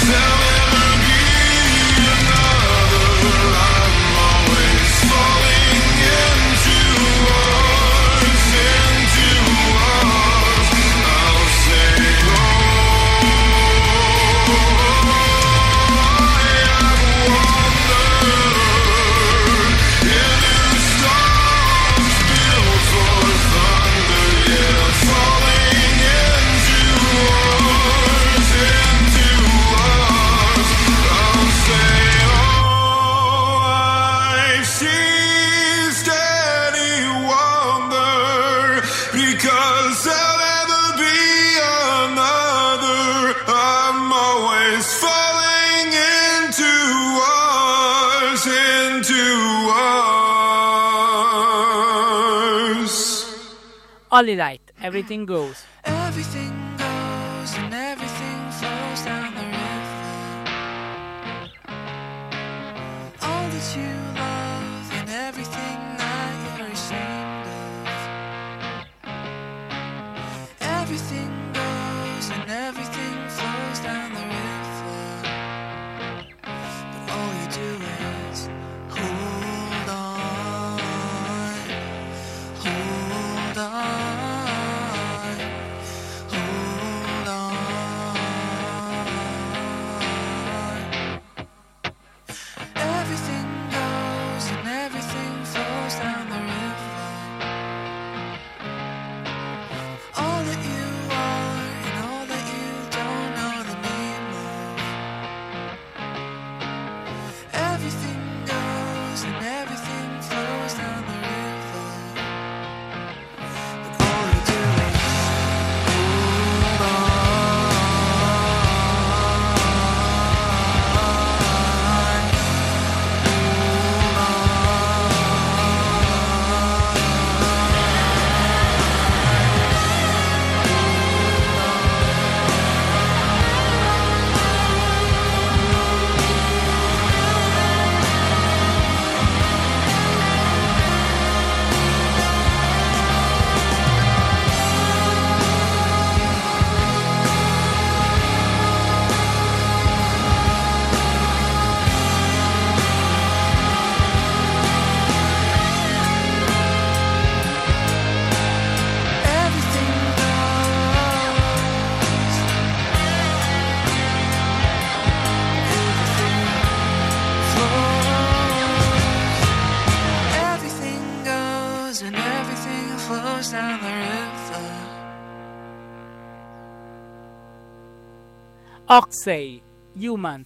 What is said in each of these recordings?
Holly Light, Everything Goes. Everything goes and everything flows down the river. All that you love and everything that you're ashamed of. Everything goes and everything flows down the river. But all you do is hold on, hold on. Oxey, Humans.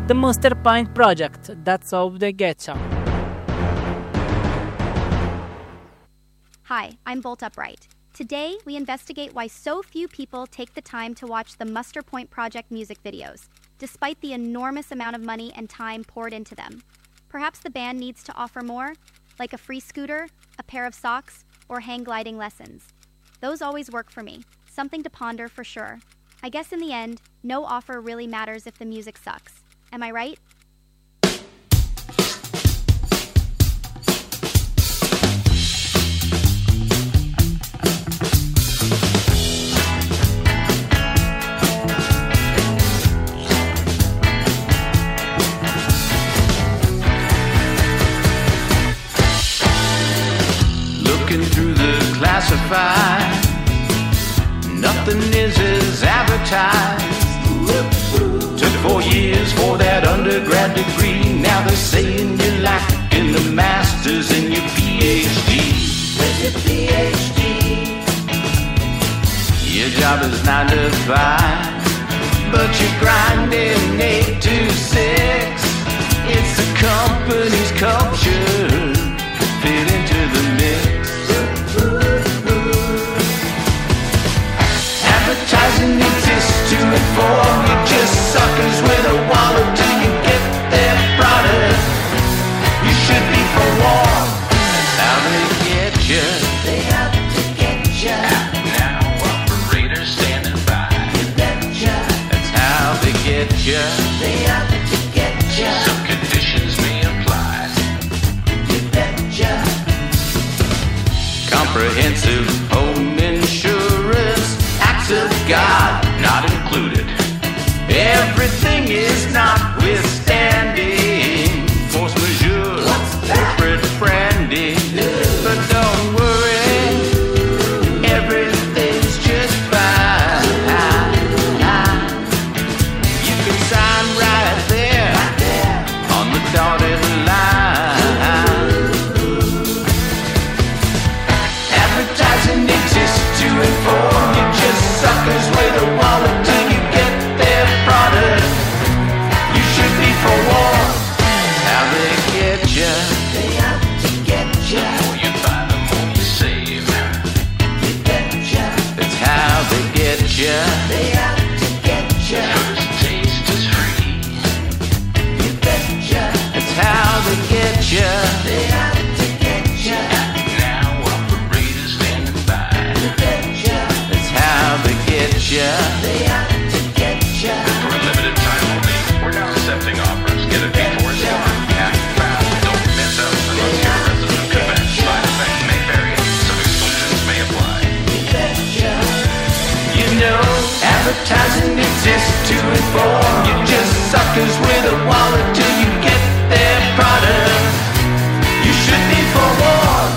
The Monster Point Project, That's How They Getcha. Hi, I'm Bolt Upright. Today, we investigate why so few people take the time to watch the Muster Point Project music videos, despite the enormous amount of money and time poured into them. Perhaps the band needs to offer more, like a free scooter, a pair of socks, or hang gliding lessons. Those always work for me. Something to ponder for sure. I guess in the end, no offer really matters if the music sucks. Am I right? Looking through the classified, nothing is as advertised. Took 4 years for that undergrad degree. Now they're saying you're lacking the master's and your PhD. Where's your PhD? Your job is 9 to 5, but you're grinding 8 to 6. It's the company's culture fit into the mix. Advertising exists to inform you, just suckers with a wallet till you get their product. You should be forewarned. That's how they get you. They have to get you. Now operators standing by. You betcha. That's how they get you. They have to get you. Some conditions may apply. You betcha. Comprehensive home insurance, acts of God not included. Everything is notwithstanding. Force majeure, corporate branding. But don't worry, everything's just fine. You can sign right there on the dotted line. Advertising exists to inform you, just suckers with a wallet till you get their product. You should be forewarned. How they get you. They have to get you. The more you buy, the more you save. You betcha. It's how they get you. They have to get you. First taste is free. You betcha. It's how they get you. They have to get you. Now operators standing by. You betcha. It's how they get you. They have to get you. For a limited time only, we're now accepting offers. Get it before it's gone. Act fast. Don't miss out unless you're a resident of Quebec. Side effects may vary. Some exclusions may apply. You know, advertising exists to inform you, just suckers with a wallet till you get their product. You should be forewarned.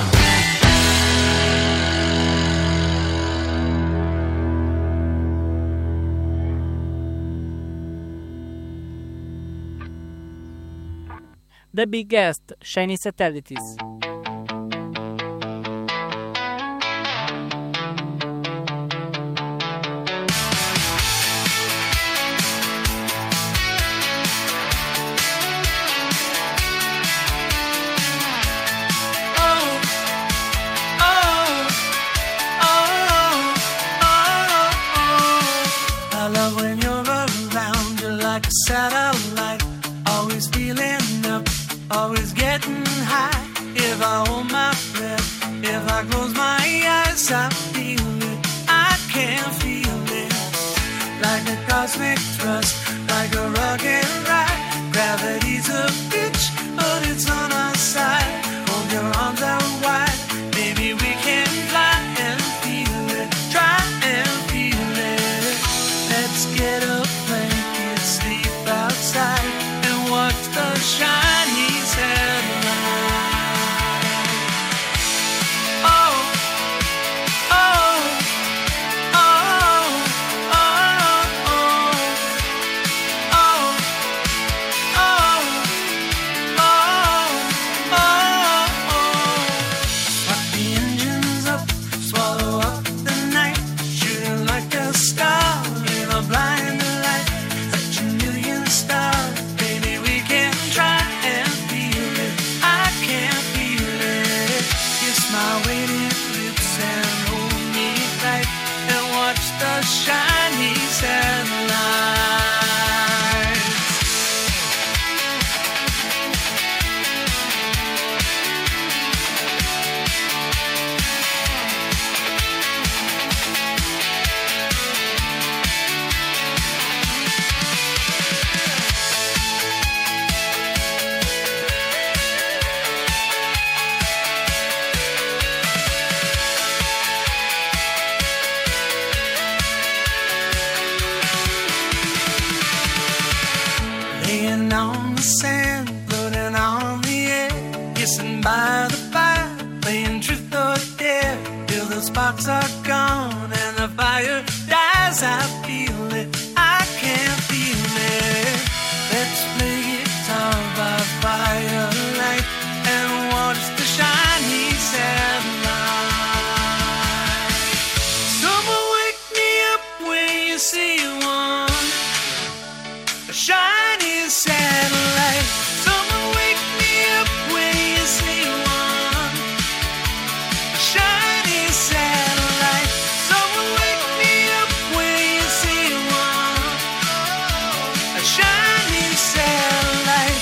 The Biggest, Shiny Satellites. I love when you're around, you're like a satellite, always feeling up, always getting high. If I hold my breath, if I close my eyes, I feel it, I can feel it. Like a cosmic thrust, like a rocket ride. Gravity's a bitch, but it's on our side. Hold your arms out wide, maybe we can fly and feel it. Try and feel it. Let's get a blanket, sleep outside, and watch the shiny satellite. Oh, oh, oh, oh, oh, oh, oh, oh, oh. Spark the engines up, swallow up the night, shooting like a star in a blind light. Touch a million stars, baby, shiny satellites. Laying on the sand, floating on the air, kissing by the fire, playing truth or dare, till the sparks are gone and the fire dies. I feel it, I can feel it. Let's play guitar by firelight and watch the shiny satellite. Someone wake me up when you see one, a shiny satellite. Someone wake me up when you see one, a shiny satellite. Someone wake me up when you see one, a shiny satellite.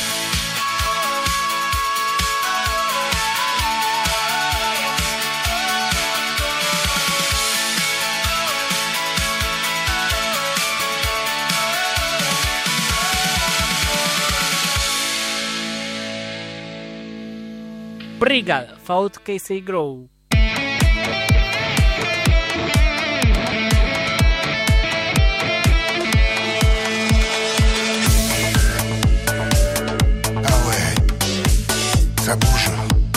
Brigal, Fault Casey Grow. Ah ouais, ça bouge.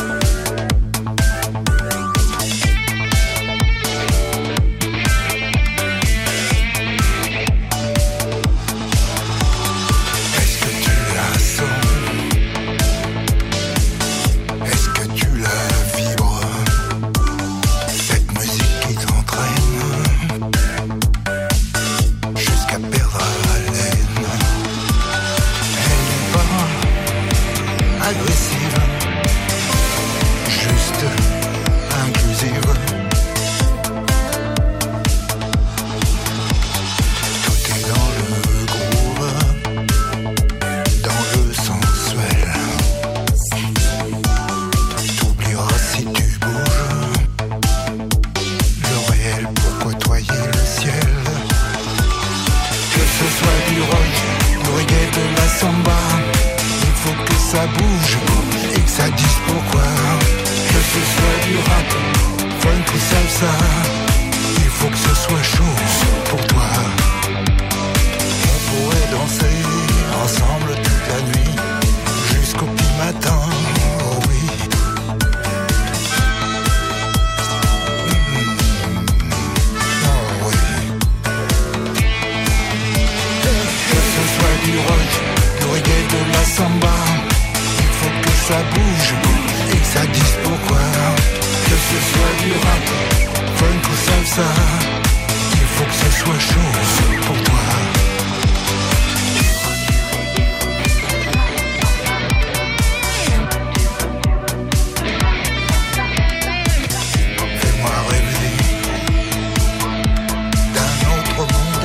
Est-ce que tu la sens? Est-ce que tu la vibres? Cette musique qui t'entraîne jusqu'à perdre haleine. Elle n'est pas agressive, juste inclusive. Tout est dans le groove, dans le sensuel. T'oublieras si tu bouges le réel pour côtoyer le ciel. Que ce soit du rock, du reggae, de la samba, il faut que ça bouge et que ça dise pourquoi. Que ce soit du rap, funk ou salsa, il faut que ce soit chaud pour toi. On pourrait danser ensemble toute la nuit jusqu'au petit matin, oh oui. Oh oui. Que ce soit du rock, du reggae, de la samba, il faut que ça bouge et que ça dise pourquoi. Que ce soit du rap, funk ou salsa, il faut que ce soit chaud pour toi. Fais-moi rêver d'un autre monde.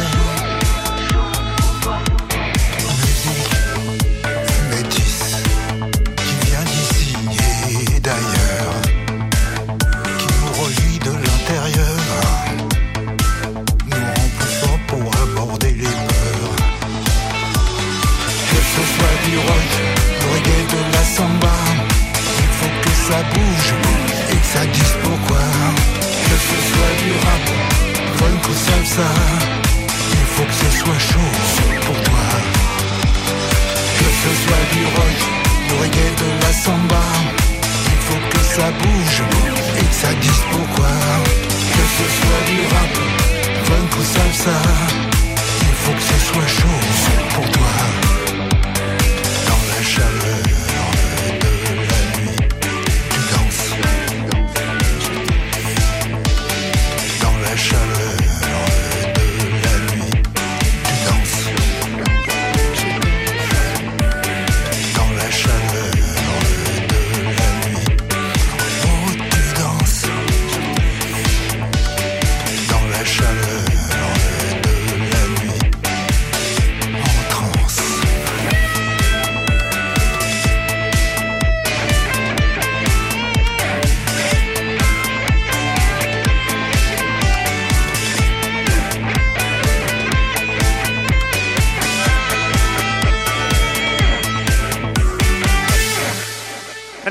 Musique métisse qui vient d'ici et d'ailleurs, qui nous relie de l'intérieur, nous rend plus forts pour aborder les peurs. Que ce soit du rock, du reggae, de la samba, il faut que ça bouge et que ça dise pourquoi. Que ce soit du rap, funk ou salsa, il faut que ce soit chaud pour toi. Que ce soit du rock, du reggae, de la samba, il faut que ça bouge et que ça dise pourquoi. Que ce soit du rap, funk ou salsa, il faut que ce soit chaud pour toi. Dans la chaleur de la nuit, tu danses. Dans la chaleur de la nuit, tu danses. Dans la chaleur de la nuit, oh tu danses. Dans la chaleur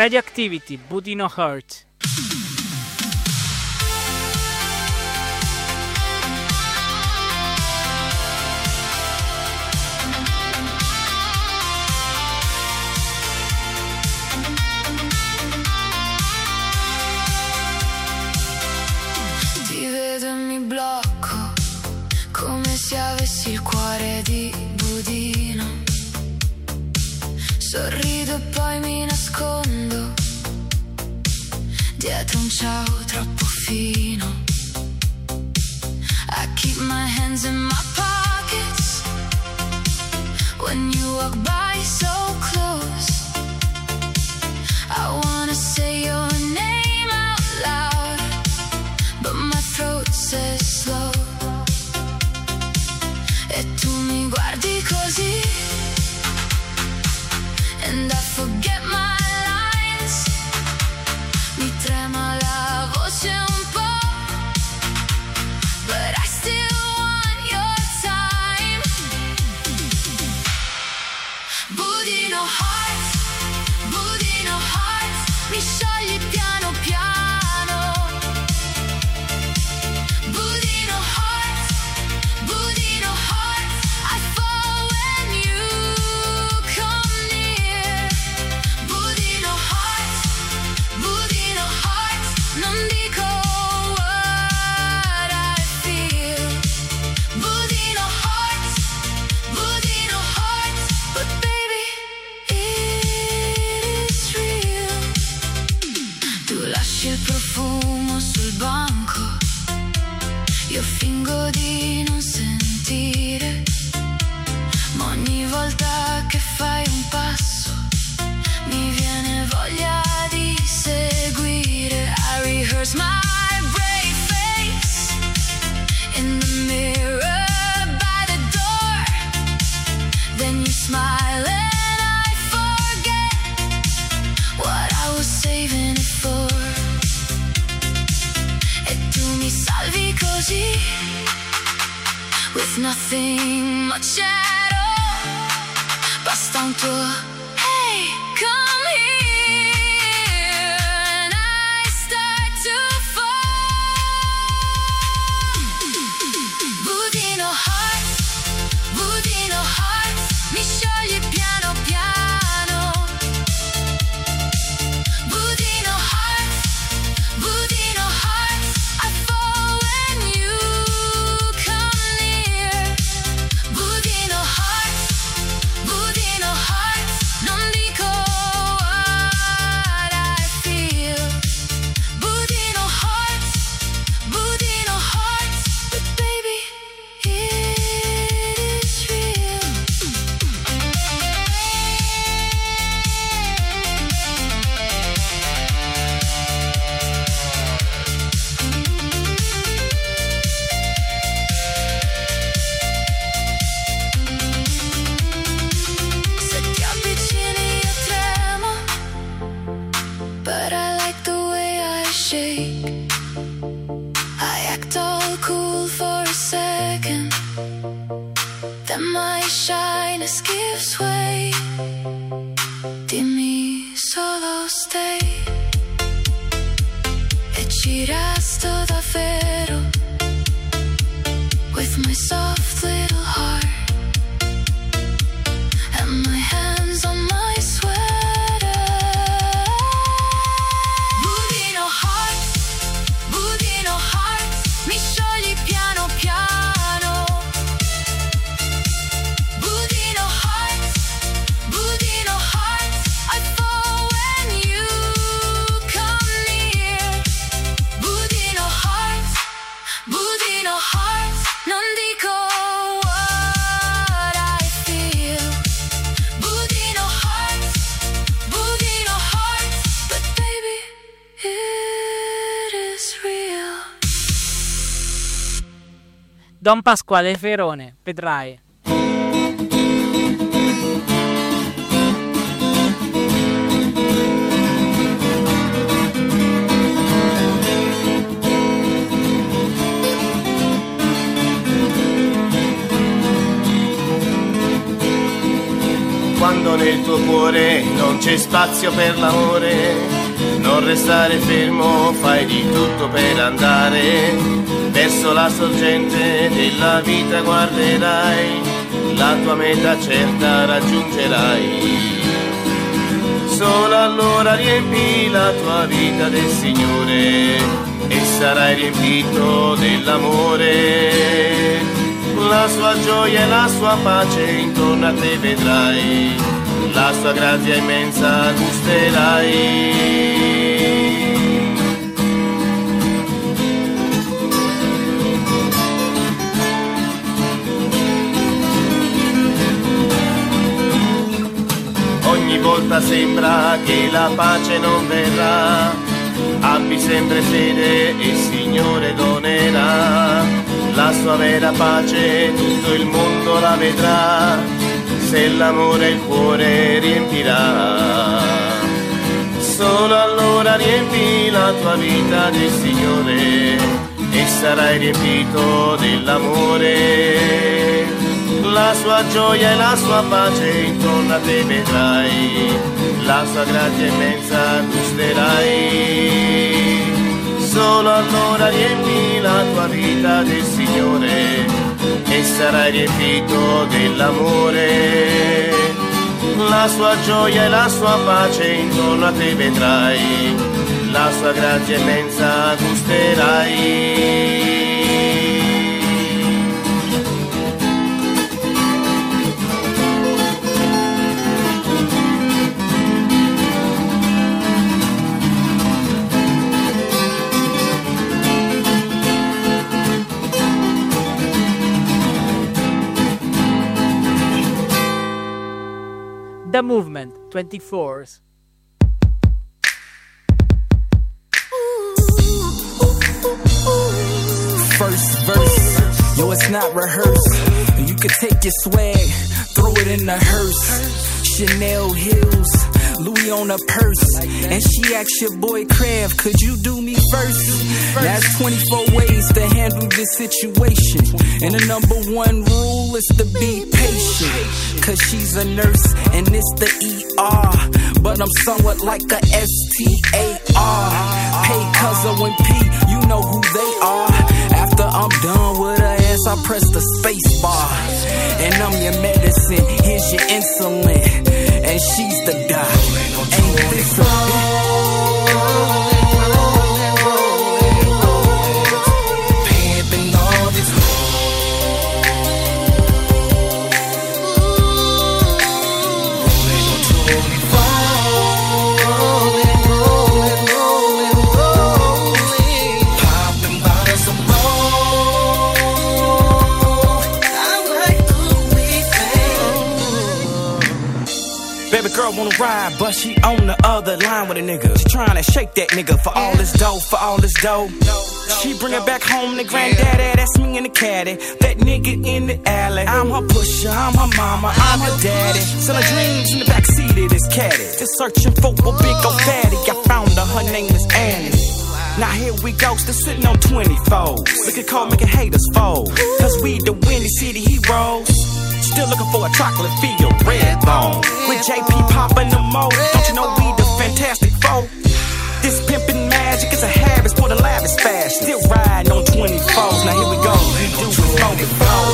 Radioactivity, Booty No Hurt. Ti vedo e mi blocco, come se avessi il cuore di budino. Sorrido e poi mi nascondo dietro un ciao troppo fino. I keep my hands in my pockets when you walk by so close. I wanna say your name out loud, but my throat says slow. E tu mi guardi così, and I forget my lines. Mi trema la voce un po', but I still want your time. Budino heart, budino heart, mi sciogli piano piano. Budino heart, budino heart, I fall when you come near. Budino heart, non dico what I feel. Budino heart, but baby, it is real. Tu lasci il profumo sul banco, io fingo di non sentire, ma ogni volta che fai un passo mi viene voglia di seguire. I rehearse my brave face in the mirror by the door. Then you smile and I forget what I was saving it for. E tu mi salvi così, with nothing much at all. Basta un tuo hey, come here, and I start to fall. Budino heart, mi sciogli piano piano. Budino heart, I fall when you come near. Budino heart, non dico what I feel. Budino heart, but baby, it is real. Se ti avvicini io tremo, but I like the way I shake. I act all cool for a second, then my shyness gives way. Dimmi solo stay, e ci resto davvero, with my soft little heart and my hands on my sweater. Budino heart, mi sciogli piano piano. Budino heart, I fall when you come near. Budino heart, non dico what I feel. Budino heart, but baby, it is real. Don Pasquale Ferone, vedrai. quando nel tuo cuore non c'è spazio per l'amore, non restare fermo, fai di tutto per andare verso la sorgente della vita, guarderai, la tua meta certa raggiungerai. Solo allora riempi la tua vita del Signore e sarai riempito dell'amore. La sua gioia e la sua pace intorno a te vedrai, la sua grazia immensa gusterai. Ogni volta sembra che la pace non verrà, abbi sempre fede e il Signore donerà. La sua vera pace tutto il mondo la vedrà, se l'amore il cuore riempirà. Solo allora riempi la tua vita del Signore e sarai riempito dell'amore. La sua gioia e la sua pace intorno a te vedrai, la sua grazia immensa gusterai. Solo allora riempi la tua vita del Signore e sarai riempito dell'amore. La sua gioia e la sua pace intorno a te vedrai, la sua grazia immensa gusterai. The Movement 24s. First verse, yo, it's not rehearsed. You can take your swag, throw it in the hearse. Chanel heels, Louis on a purse. And she asked your boy Krav, could you do me first? That's 24 ways to handle this situation. And the number one rule is to be patient. Cause she's a nurse and it's the ER. But I'm somewhat like a STAR. Pay cuz of when P, you know who they are. After I'm done with her ass, I press the space bar. And I'm your medicine, here's your insulin. And she's the doc. Ain't this a pimpin' all this. Poppin' bottles of baby girl wanna ride, but she on the other line with a nigga. She tryna shake that nigga for all this dough, for all this dough. She bring it back home to granddaddy, that's me in the caddy. That nigga in the alley. I'm her pusher, I'm her mama, I'm her daddy. Selling dreams in the backseat of this caddy. Just searching for a big old fatty. I found her, her name is Annie. Now here we go, still sitting on 24s. Look at Cole making haters fold. Cause we the Windy City heroes. Still looking for a chocolate feel, red bone. With JP popping the mode, don't you know we the Fantastic Four? This pimpin' magic is a habit for the lavish fashion. Still riding on 24s, now here we go. We do it on the floor.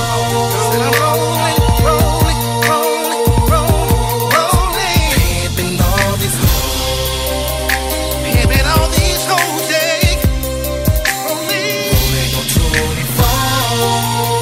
Pimpin' all these hoes. Pimpin' all these hoes, yeah. Rolling on 24s.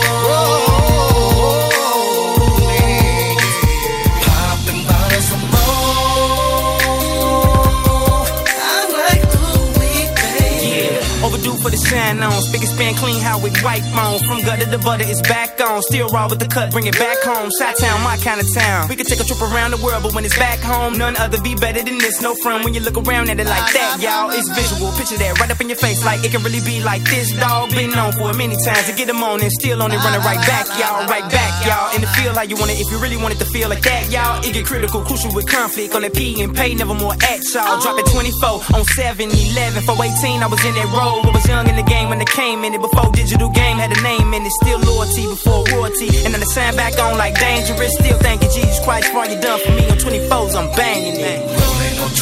For the shine on, spigot span clean, how we wipe on. From gutter to butter, it's back on. Still raw with the cut, bring it back home. Chi-town, my kind of town. We can take a trip around the world, but when it's back home, none other be better than this. No front when you look around at it like that, y'all. It's visual, picture that right up in your face, like it can really be like this, dog. Been on for many times to get them on and still on it, running right back, y'all. Right back, y'all. In the feel how you want it, if you really want it to feel like that, y'all. It get critical, crucial with conflict on that P and pay, never more at y'all. Drop it 24 on 7-11 for 18. I was in that road, I was young and the game when they came in it. Before digital game had a name in it. Still loyalty before royalty. And then the sound back on like dangerous. Still thanking Jesus Christ for all you done for me. On 24s, I'm banging it. Rolling on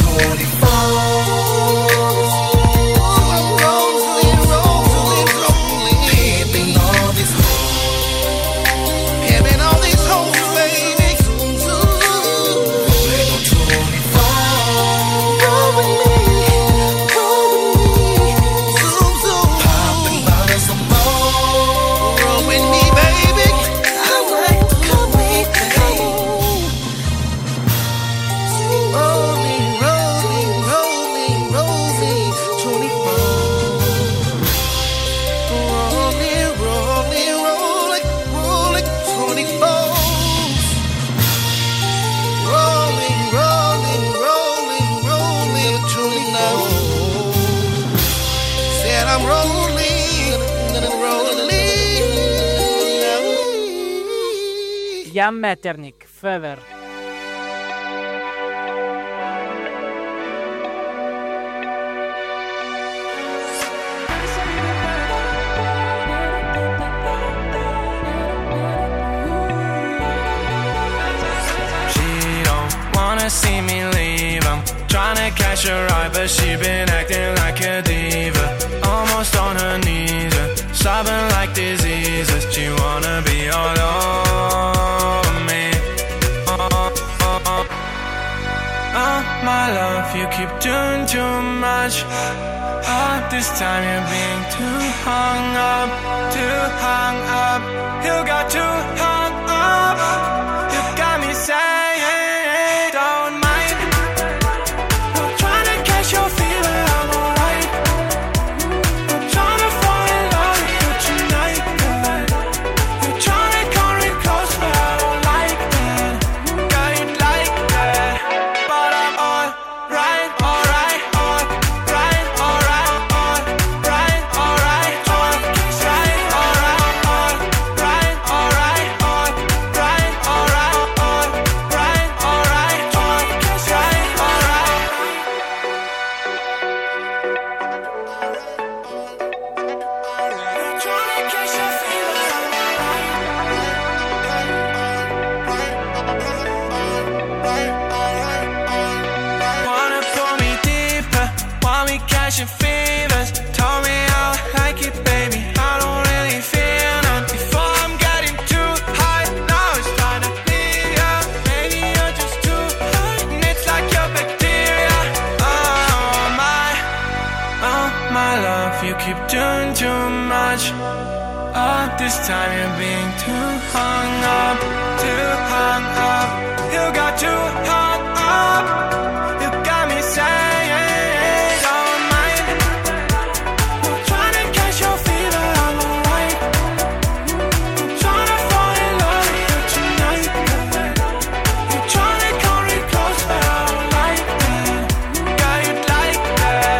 24s. Jan Metternich, Fever. See me leave, I'm tryna catch her eye, but she been acting like a diva, almost on her knees, sobbing like diseases. She wanna be all over me. Oh my love, you keep doing too much. Oh, this time you're being too hung up, you got too hung up. You got me saying this time you're being too hung up, you got too hung up. You got me saying, don't mind. I'm trying to catch your fever, I'm alright. I'm trying to fall in love with you tonight. You're trying to come real close, but I don't like that. Got you like that.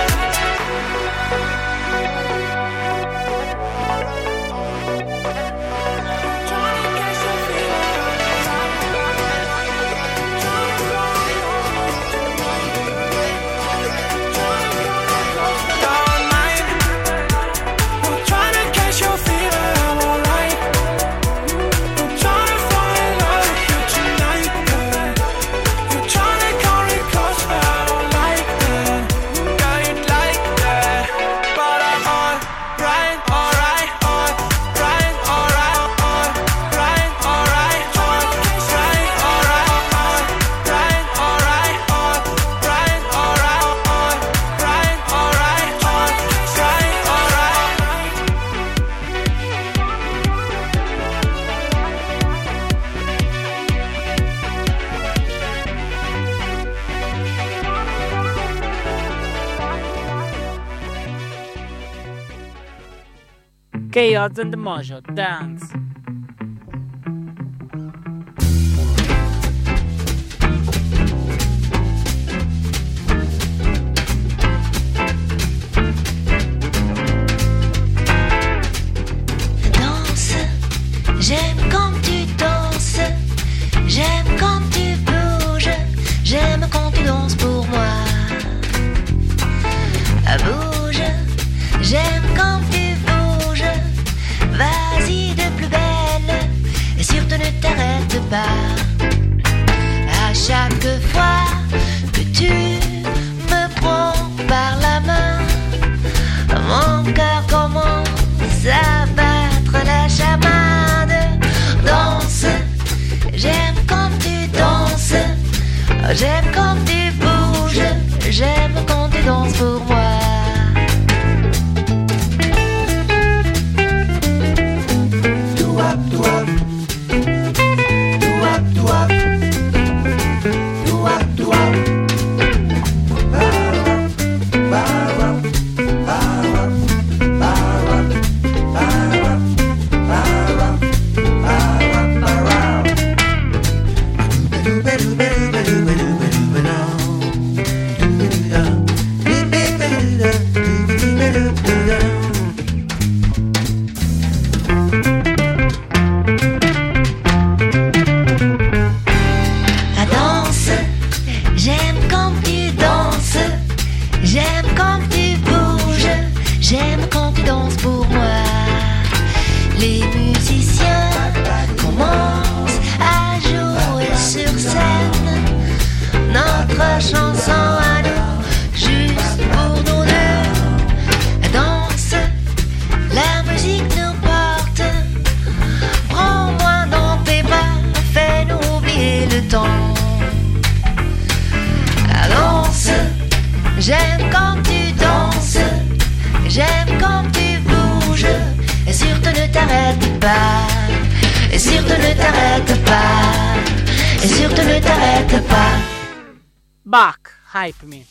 Chaos and the Mojo, dance. Danse, j'aime quand tu danses, j'aime quand tu bouges, j'aime quand tu danses pour moi. Bouge, j'aime surtout ne t'arrête pas. À chaque fois que tu me prends par la main, mon cœur commence à battre la chamade. Danse, j'aime quand tu danses, j'aime quand tu bouges, j'aime quand tu danses pour moi. Bach, Hype Me.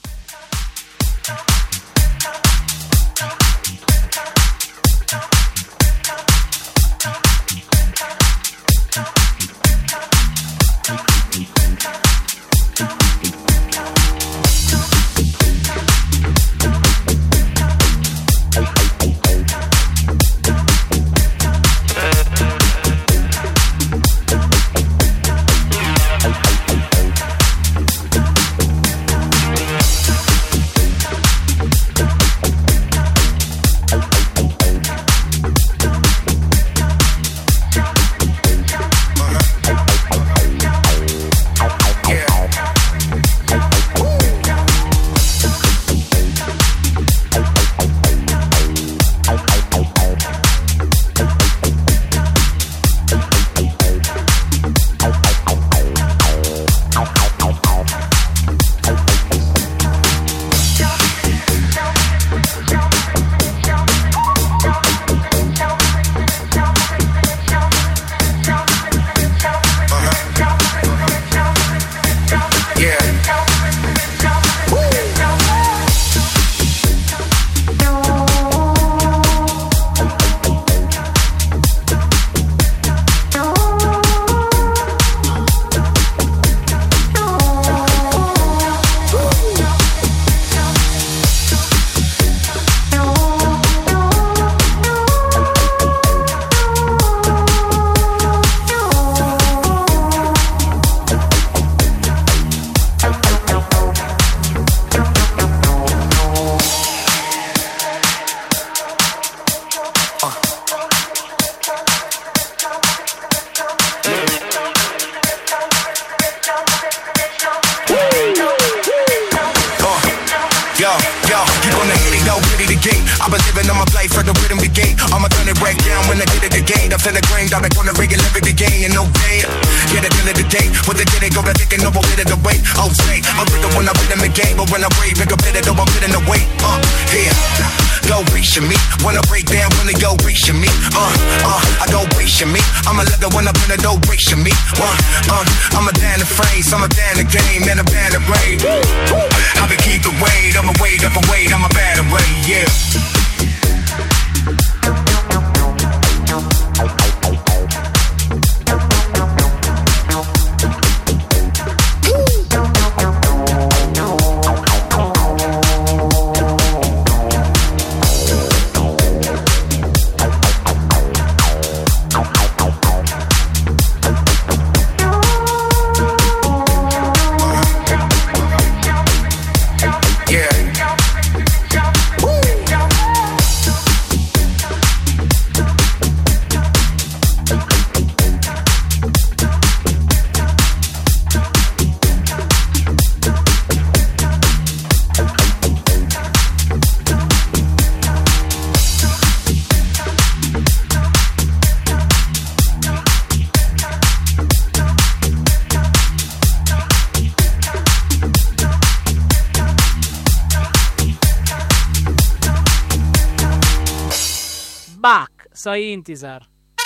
soy Intisar.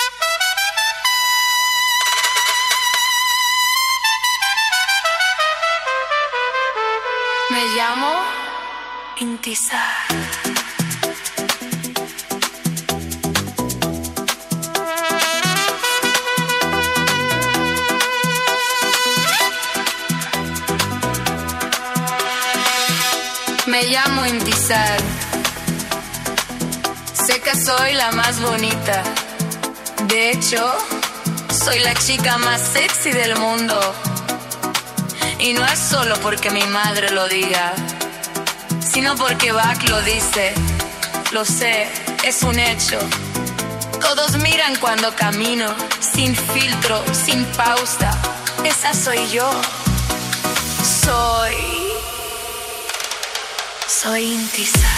Me llamo Intisar. Me llamo Intisar. Sé que soy la más bonita. De hecho, soy la chica más sexy del mundo. Y no es solo porque mi madre lo diga, sino porque Bach lo dice. Lo sé, es un hecho. Todos miran cuando camino, sin filtro, sin pausa. Esa soy yo. Soy Intisar.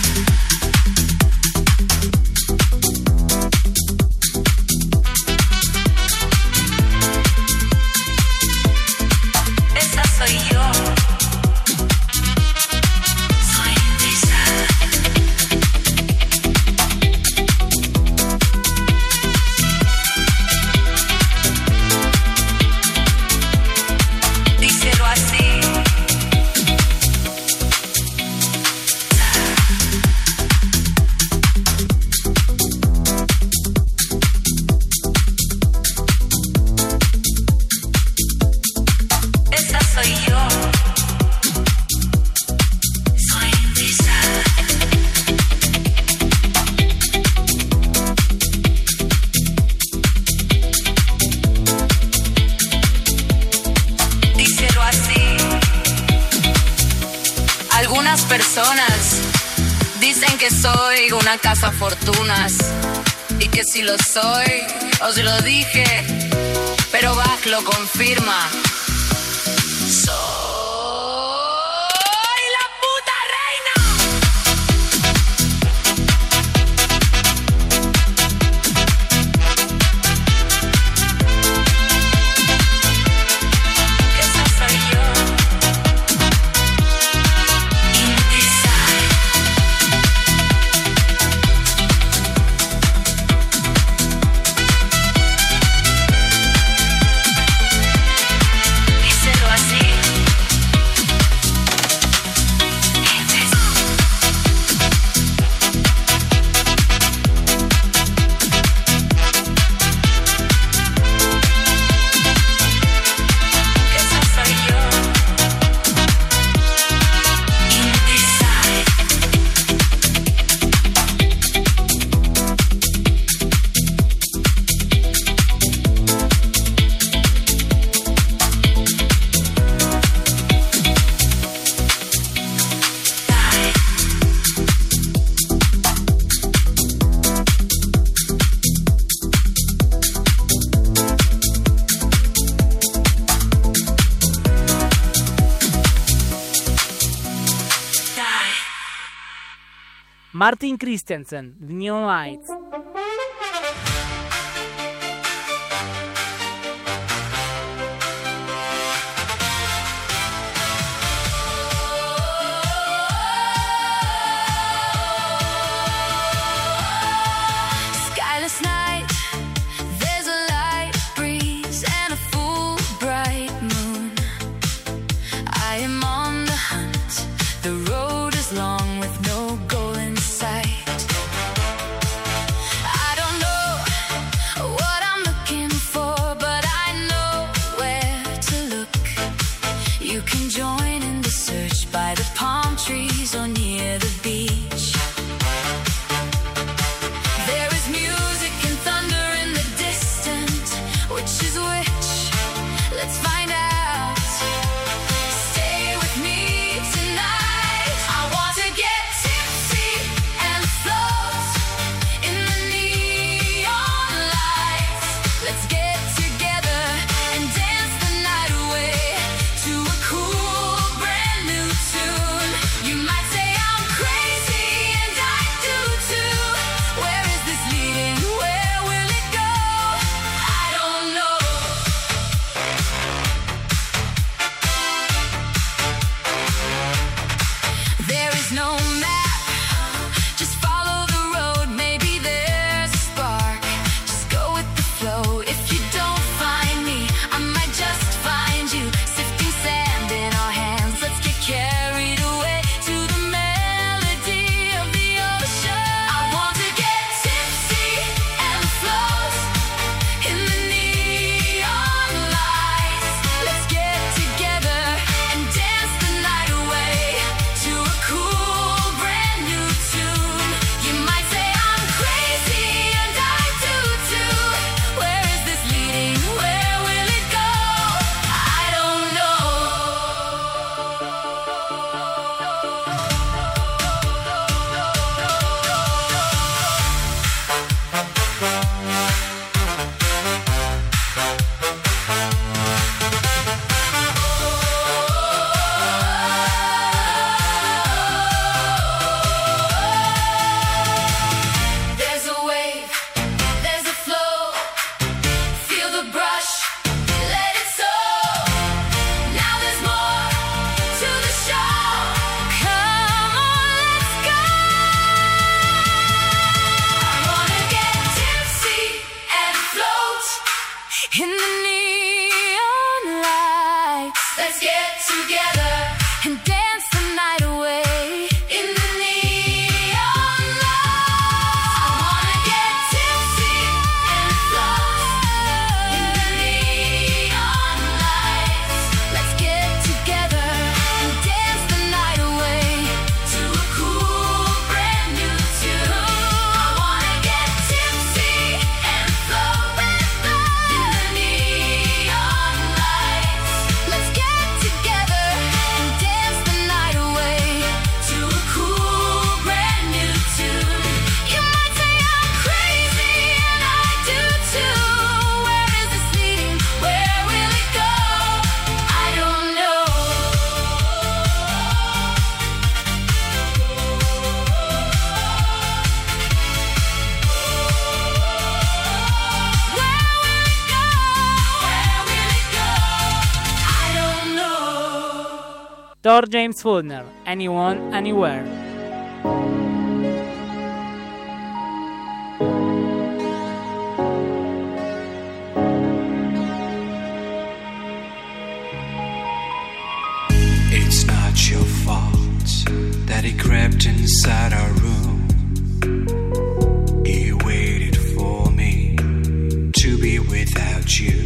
Personas dicen que soy una cazafortunas y que si lo soy, os lo dije, pero Bach lo confirma. Martin Christensen, The Neon Lights. Skyless night, there's a light breeze and a full bright moon. I am on the hunt, the road is long with no goal in sight. in the neon lights. Let's get together and dance the night away in the neon lights. I wanna get tipsy and float in the neon lights. Let's get together and dance the night away to a cool brand new tune. I wanna get tipsy and float in the neon lights. Let's get together and dance the night away to a cool brand new tune. You might say I'm crazy and I do too. Where is this leading? Where will it go? I don't know. Where will it go? Where will it go? I don't know. Dr. James Fulner, Anyone, Anywhere. It's not your fault that he crept inside our room. He waited for me to be without you.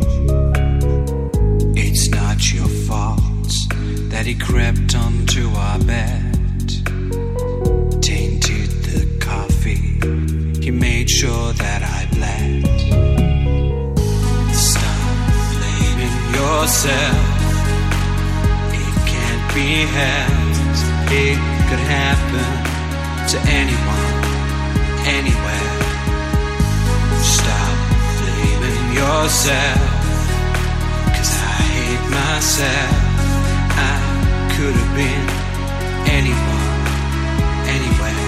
It's not your fault that he crept onto our bed, tainted the coffee. He made sure that I bled. Stop blaming yourself. It can't be helped. It could happen to anyone, anywhere. Stop blaming yourself, 'cause I hate myself. I could have been anyone, anywhere.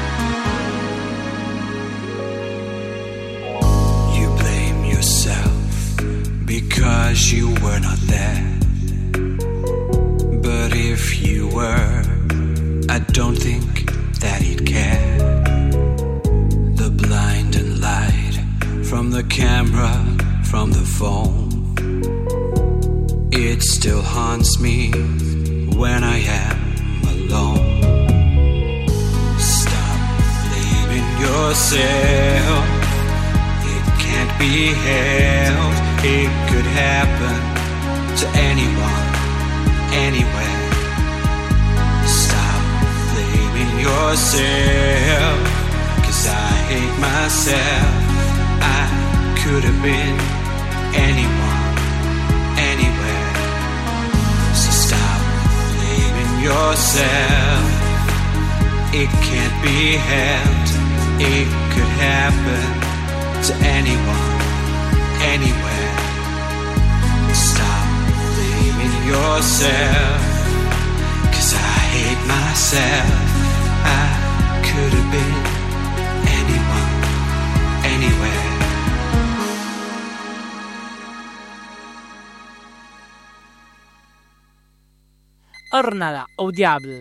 You blame yourself because you were not there. But if you were, I don't think that he'd care. The blinding light from the camera, from the phone, it still haunts me when I am alone. Stop blaming yourself. It can't be helped. It could happen to anyone, anywhere. Stop blaming yourself, 'cause I hate myself. I could have been anyone, anywhere. So stop blaming yourself. It can't be helped. It could happen to anyone, anywhere. Stop blaming yourself, 'cause I hate myself. I could have been anyone, anywhere. Ornala, au diable.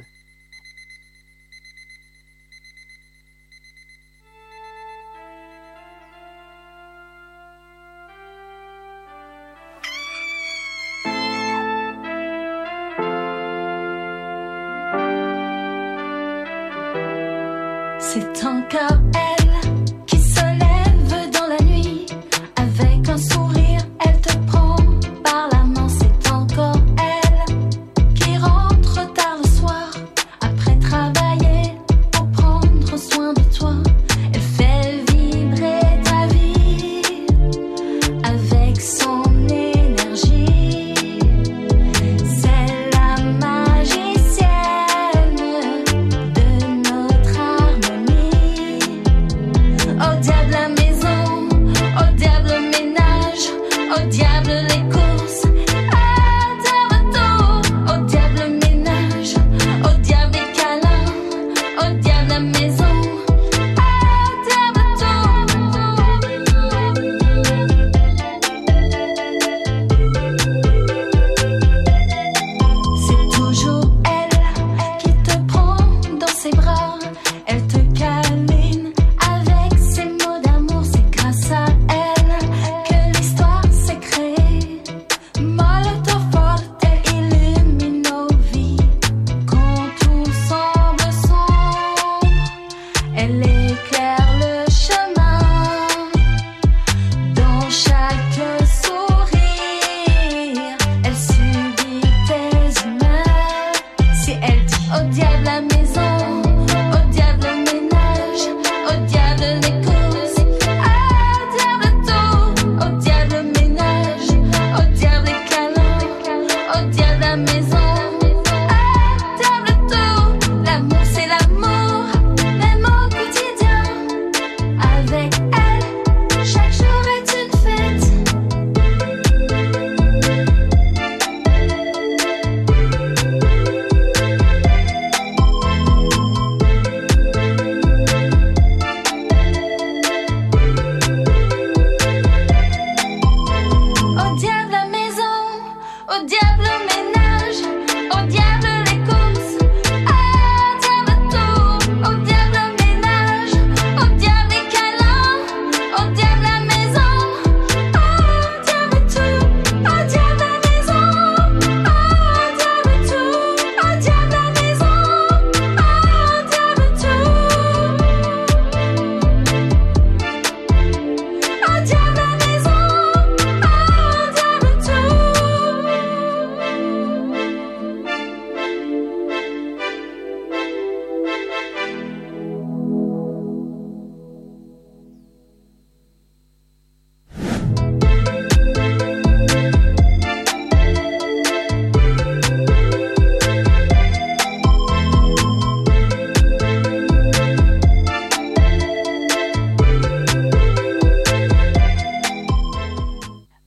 C'est encore elle qui se lève dans la nuit. Avec un sourire, elle te prend par la main. C'est encore elle qui rentre tard le soir après travailler pour prendre soin de toi. Elle fait vibrer ta vie avec son énergie. C'est la magicienne de notre harmonie.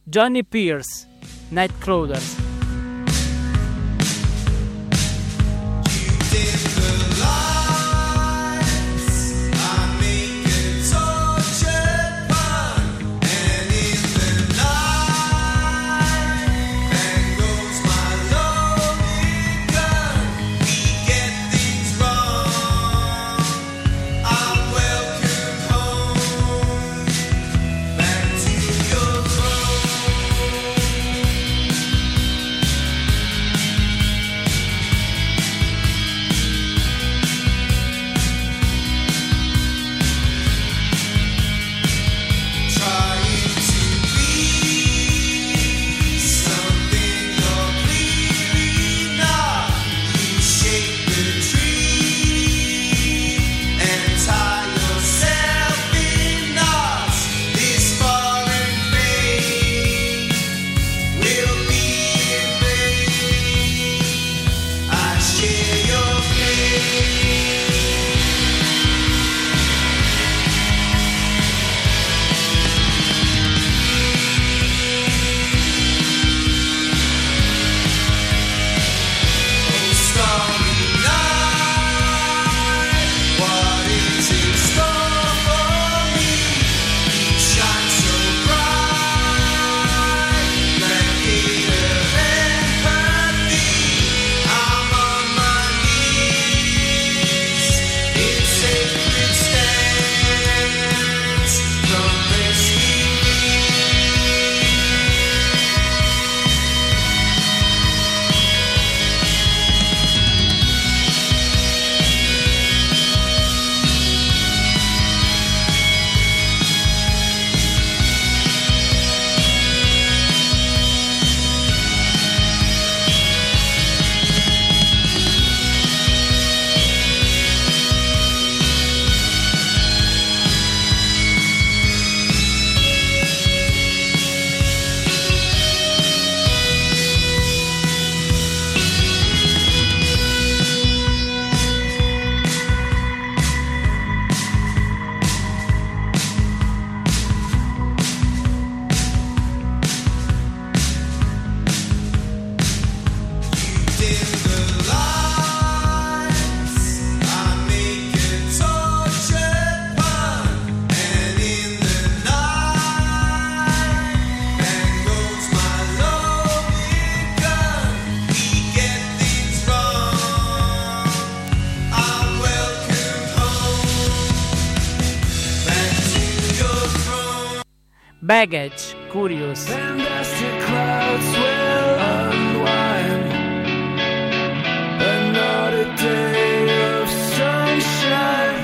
Johnny Pierce, Nightcrawlers. Baggage, Curious. Fantastic clouds will unwind. Another day of sunshine.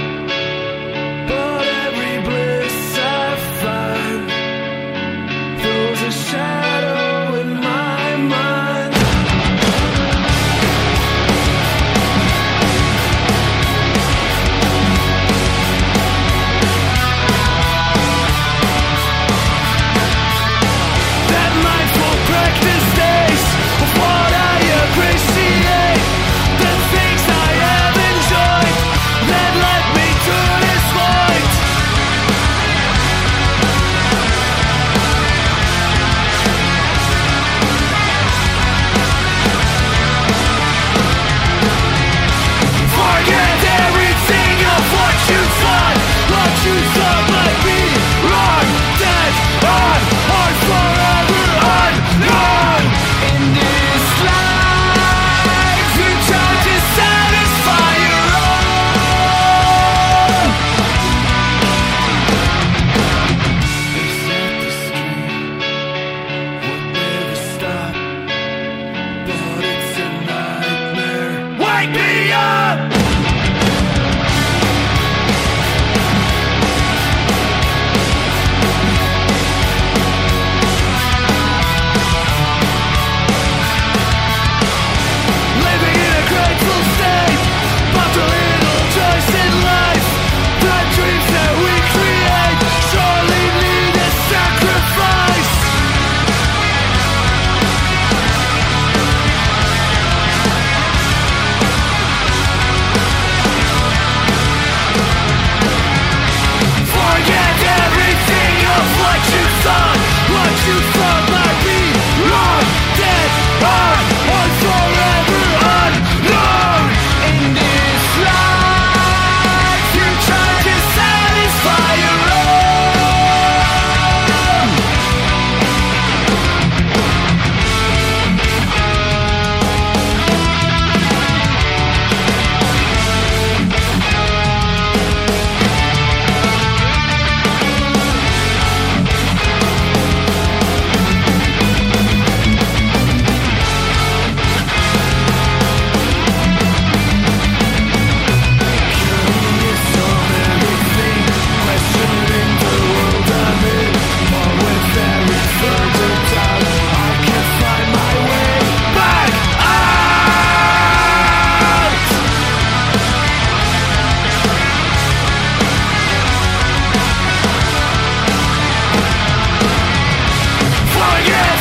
But every bliss I find throws a shadow in my mind. Practice days of what I appreciate, the things I have enjoyed that led me to this void. for you.